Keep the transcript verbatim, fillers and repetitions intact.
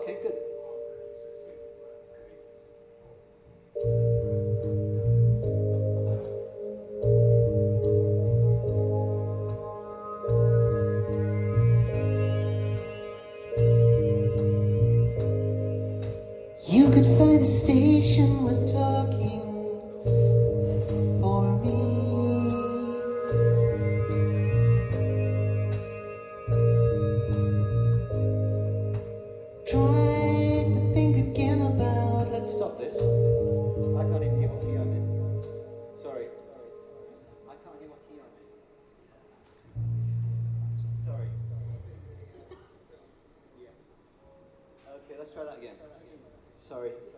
okay, good. You could find a station with talking for me. Try to think again about. Let's stop this. I can't even hear what key I'm in. Sorry. I can't hear what key I'm in. Sorry. Yeah. Okay, let's try that again. Sorry.